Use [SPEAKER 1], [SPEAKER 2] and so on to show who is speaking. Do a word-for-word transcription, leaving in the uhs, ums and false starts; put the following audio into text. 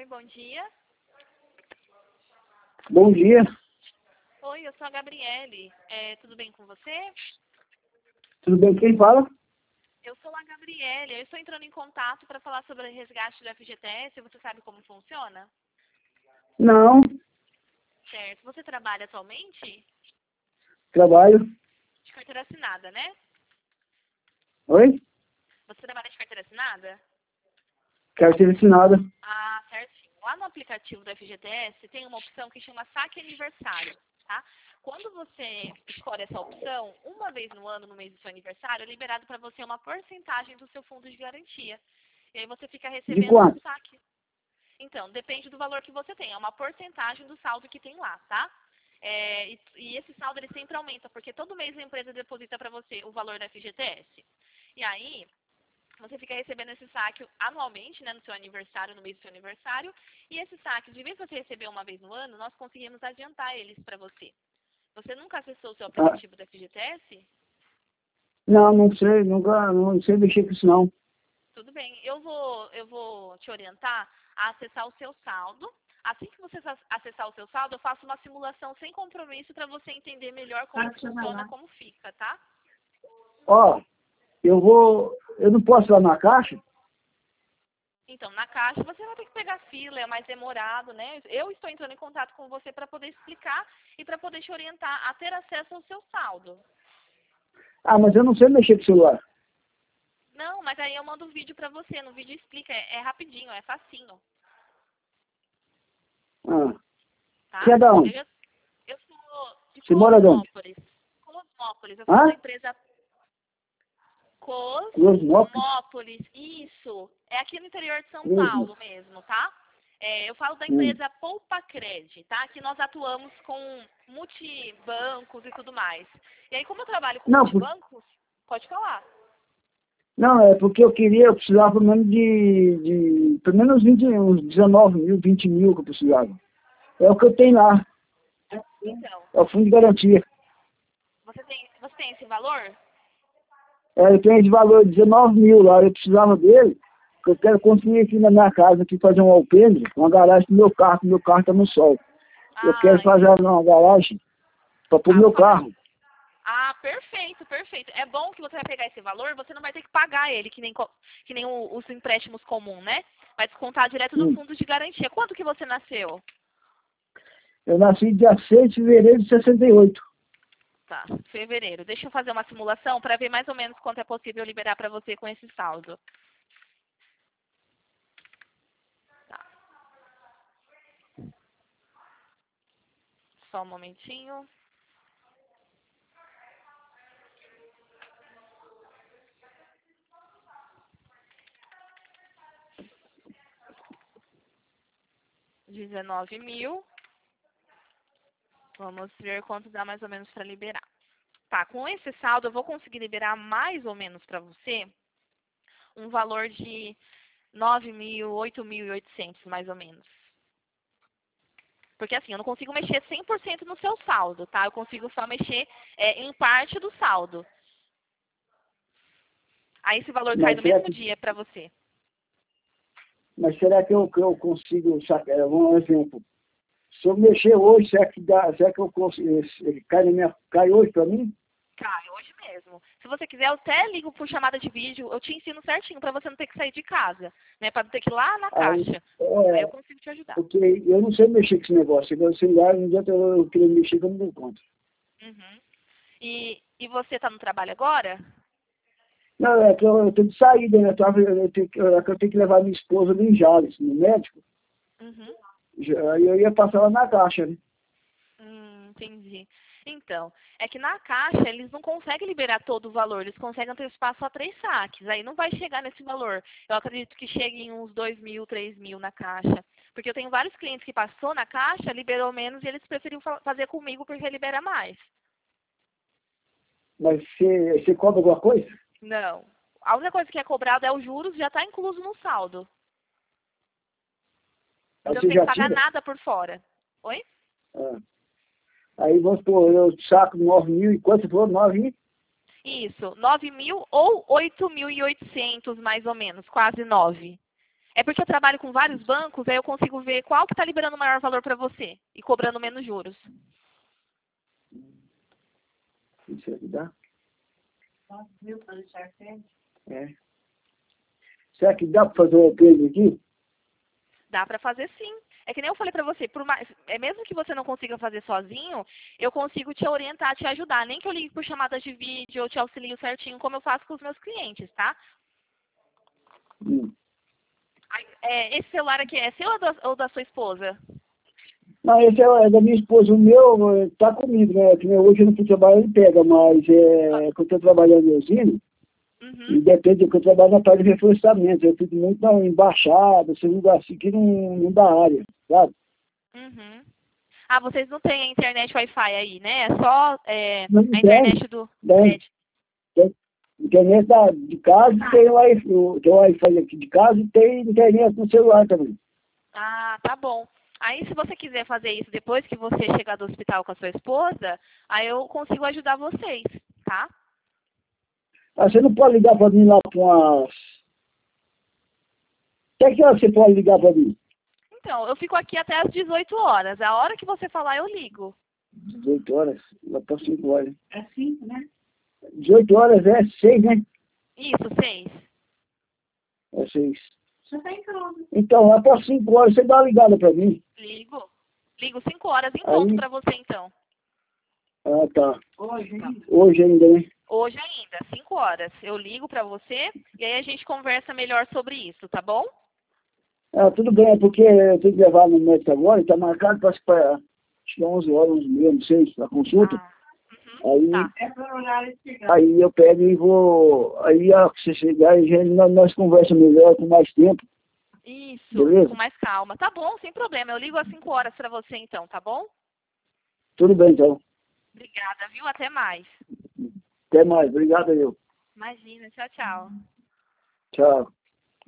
[SPEAKER 1] Oi, bom dia.
[SPEAKER 2] Bom dia,
[SPEAKER 1] Oi, eu sou a Gabriele. É, tudo bem com você?
[SPEAKER 2] tudo bem? Quem fala?
[SPEAKER 1] Eu sou a Gabriele. Eu estou entrando em contato para falar sobre o resgate do F G T S. Você sabe como funciona?
[SPEAKER 2] Não,
[SPEAKER 1] Certo. Você trabalha atualmente?
[SPEAKER 2] trabalho.
[SPEAKER 1] De carteira assinada, né?
[SPEAKER 2] Oi?
[SPEAKER 1] Você trabalha de carteira assinada?
[SPEAKER 2] Quero ser ensinada.
[SPEAKER 1] Ah, certinho. Lá no aplicativo do F G T S tem uma opção que chama Saque Aniversário, tá? Quando você escolhe essa opção, uma vez no ano, no mês do seu aniversário, é liberado para você uma porcentagem do seu fundo de garantia. E aí você fica
[SPEAKER 2] De
[SPEAKER 1] recebendo um
[SPEAKER 2] quanto?
[SPEAKER 1] saque. Então, depende do valor que você tem. É uma porcentagem do saldo que tem lá, tá? É, e, e esse saldo ele sempre aumenta, porque todo mês a empresa deposita para você o valor da F G T S. E aí, você fica recebendo esse saque anualmente, né, no seu aniversário, no mês do seu aniversário. E esse saque, de vez que você receber uma vez no ano, nós conseguimos adiantar eles para você. Você nunca acessou o seu
[SPEAKER 2] Ah,
[SPEAKER 1] aplicativo da F G T S?
[SPEAKER 2] não, não sei, nunca, não sei mexer com isso não.
[SPEAKER 1] Tudo bem. Eu vou, eu vou te orientar a acessar o seu saldo. Assim que você ac- acessar o seu saldo, eu faço uma simulação sem compromisso para você entender melhor como funciona, como fica, tá?
[SPEAKER 2] Ó, eu vou, eu não posso ir lá na caixa?
[SPEAKER 1] Então, na caixa você vai ter que pegar fila, é mais demorado, né? Eu estou entrando em contato com você para poder explicar e para poder te orientar a ter acesso ao seu saldo.
[SPEAKER 2] Ah, mas eu não sei mexer com celular.
[SPEAKER 1] Não, mas aí eu mando um vídeo para você. No vídeo explica, é, é rapidinho, é facinho,
[SPEAKER 2] Ah,
[SPEAKER 1] tá?
[SPEAKER 2] você é da
[SPEAKER 1] Eu,
[SPEAKER 2] onde?
[SPEAKER 1] já- eu sou de
[SPEAKER 2] Você mora de onde?
[SPEAKER 1] Cosmópolis. Cosmópolis, eu falo da
[SPEAKER 2] Hã?
[SPEAKER 1] empresa
[SPEAKER 2] Cosmópolis?
[SPEAKER 1] Cosmópolis, isso. É aqui no interior de São
[SPEAKER 2] Cosmo.
[SPEAKER 1] Paulo mesmo, tá? É, eu falo da
[SPEAKER 2] Hum.
[SPEAKER 1] empresa Poupacred, tá? Que nós atuamos com multibancos e tudo mais. E aí, como eu trabalho com
[SPEAKER 2] Não, por-
[SPEAKER 1] multibancos, pode falar.
[SPEAKER 2] não, é porque eu queria, eu precisava pelo menos de, de pelo menos vinte, uns dezenove mil, vinte mil que eu precisava. É o que eu tenho lá,
[SPEAKER 1] Então,
[SPEAKER 2] é o fundo de garantia.
[SPEAKER 1] você tem, você tem esse valor?
[SPEAKER 2] É, eu tenho esse valor de dezenove mil lá, eu precisava dele, porque eu quero construir aqui na minha casa, aqui fazer um alpendre, uma garagem pro meu carro, porque meu carro está no sol. Eu quero
[SPEAKER 1] Ah,
[SPEAKER 2] fazer
[SPEAKER 1] entendi.
[SPEAKER 2] uma garagem para pôr
[SPEAKER 1] Tá, vou
[SPEAKER 2] meu
[SPEAKER 1] fazer.
[SPEAKER 2] carro.
[SPEAKER 1] Ah, perfeito, perfeito. É bom que você vai pegar esse valor, você não vai ter que pagar ele, que nem, co- que nem o- os empréstimos comuns, né? Vai descontar direto do
[SPEAKER 2] Hum.
[SPEAKER 1] fundo de garantia. Quanto que você nasceu?
[SPEAKER 2] Eu nasci dia seis de fevereiro de sessenta e oito.
[SPEAKER 1] Tá, fevereiro. Deixa eu fazer uma simulação para ver mais ou menos quanto é possível liberar para você com esse saldo. Tá, só um momentinho. dezenove mil. Vamos ver quanto dá mais ou menos para liberar. Tá, com esse saldo eu vou conseguir liberar mais ou menos para você um valor de nove mil, oito mil e oitocentos mais ou menos. Porque assim, eu não consigo mexer cem por cento no seu saldo, tá? Eu consigo só mexer é, em parte do saldo. Aí esse valor cai
[SPEAKER 2] Mas
[SPEAKER 1] no
[SPEAKER 2] será
[SPEAKER 1] mesmo
[SPEAKER 2] que,
[SPEAKER 1] dia para você.
[SPEAKER 2] mas será que eu, que eu consigo, sacar, é, um exemplo, se eu mexer hoje, será que, dá, será que eu consigo, ele cai, na minha, cai hoje para mim?
[SPEAKER 1] Cai, hoje mesmo. Se você quiser, eu até ligo por chamada de vídeo, eu te ensino certinho para você não ter que sair de casa, né? Para não ter que ir lá na
[SPEAKER 2] Aí,
[SPEAKER 1] caixa. Aí eu
[SPEAKER 2] é,
[SPEAKER 1] consigo te ajudar.
[SPEAKER 2] porque eu não sei mexer com esse negócio. Agora, sei lá, não adianta eu, eu querer mexer que eu não dou conta.
[SPEAKER 1] Uhum. E, e você está no trabalho agora?
[SPEAKER 2] Não, é que eu, eu tenho que sair, né? Eu, tava, eu, tenho, que- eu, eu tenho que levar minha esposa ali em Jales, no médico.
[SPEAKER 1] Uhum.
[SPEAKER 2] Já- Aí eu ia passar lá na caixa, né?
[SPEAKER 1] Hum, entendi. Então, é que na caixa eles não conseguem liberar todo o valor, eles conseguem antecipar só três saques. Aí não vai chegar nesse valor. Eu acredito que chegue em uns dois mil, três mil na caixa. Porque eu tenho vários clientes que passou na caixa, liberou menos e eles preferiram fa- fazer comigo porque libera mais.
[SPEAKER 2] Mas você, você cobra alguma coisa?
[SPEAKER 1] Não. A única coisa que é cobrada é os juros, já está incluso no saldo.
[SPEAKER 2] Aí
[SPEAKER 1] Você não
[SPEAKER 2] você
[SPEAKER 1] tem que
[SPEAKER 2] já
[SPEAKER 1] pagar
[SPEAKER 2] tira?
[SPEAKER 1] nada por fora. Oi?
[SPEAKER 2] Ah. Aí vamos supor, eu saco nove mil e quanto você falou? nove mil?
[SPEAKER 1] Isso, nove mil ou oito mil e oitocentos mais ou menos, quase nove. É porque eu trabalho com vários bancos, aí eu consigo ver qual que está liberando o maior valor para você e cobrando menos juros.
[SPEAKER 2] Isso é que dá? É. Será que dá para fazer um alpendre aqui?
[SPEAKER 1] Dá para fazer sim. É que nem eu falei para você, por mais, é mesmo que você não consiga fazer sozinho, eu consigo te orientar, te ajudar. Nem que eu ligue por chamadas de vídeo, eu te auxilio certinho, como eu faço com os meus clientes, tá?
[SPEAKER 2] Hum.
[SPEAKER 1] Aí, é, esse celular aqui é seu ou da, ou da sua esposa?
[SPEAKER 2] Não, esse é, é da minha esposa. O meu está comigo, né? Que hoje eu não fui trabalhar, ele pega, mas é, quando eu estou trabalhando em usina,
[SPEAKER 1] Uhum.
[SPEAKER 2] e depende que eu trabalho na parte de reflorestamento. Eu fico muito na embaixada, esse lugar assim que não, não dá área, sabe?
[SPEAKER 1] Uhum. Ah, vocês não têm internet Wi-Fi aí, né? É só é,
[SPEAKER 2] Não
[SPEAKER 1] a
[SPEAKER 2] tem,
[SPEAKER 1] internet do
[SPEAKER 2] tem,
[SPEAKER 1] prédio.
[SPEAKER 2] tem. Internet da, de casa tem Wi-Fi, tem Wi-Fi aqui de casa e tem internet no celular também.
[SPEAKER 1] Ah, tá bom. Aí, se você quiser fazer isso depois que você chegar do hospital com a sua esposa, aí eu consigo ajudar vocês, tá?
[SPEAKER 2] Ah, você não pode ligar para mim lá com umas... Até que hora você pode ligar para mim?
[SPEAKER 1] Então, eu fico aqui até às dezoito horas. A hora que você falar, eu ligo.
[SPEAKER 2] dezoito horas? Lá para cinco horas.
[SPEAKER 3] É cinco, né?
[SPEAKER 2] dezoito horas é seis, né?
[SPEAKER 1] Isso, seis.
[SPEAKER 2] É seis.
[SPEAKER 3] Já tá em casa.
[SPEAKER 2] Então, lá para cinco horas você dá uma ligada para mim.
[SPEAKER 1] Ligo. Ligo cinco horas em
[SPEAKER 2] Aí-
[SPEAKER 1] ponto pra você, então.
[SPEAKER 2] Ah, tá.
[SPEAKER 3] Hoje,
[SPEAKER 1] Tá.
[SPEAKER 3] ainda.
[SPEAKER 2] Hoje ainda, né?
[SPEAKER 1] Hoje ainda, cinco horas. Eu ligo pra você e aí a gente conversa melhor sobre isso, tá bom?
[SPEAKER 2] Ah, tudo bem, é porque eu tenho que levar no médico agora, está marcado para acho que é onze horas, onze e meia, não sei, a consulta.
[SPEAKER 1] Ah, uhum,
[SPEAKER 2] Aí,
[SPEAKER 1] tá.
[SPEAKER 3] É para horário de chegar.
[SPEAKER 2] aí eu pego e vou. Aí a hora que você chegar, a gente, nós, nós conversamos melhor, com mais tempo.
[SPEAKER 1] Isso,
[SPEAKER 2] Beleza?
[SPEAKER 1] com mais calma. Tá bom, sem problema. Eu ligo às cinco horas pra você, então, tá bom?
[SPEAKER 2] Tudo bem, então.
[SPEAKER 1] Obrigada, viu? Até mais.
[SPEAKER 2] Até mais. Obrigado, eu.
[SPEAKER 1] Imagina, tchau, tchau.
[SPEAKER 2] Tchau.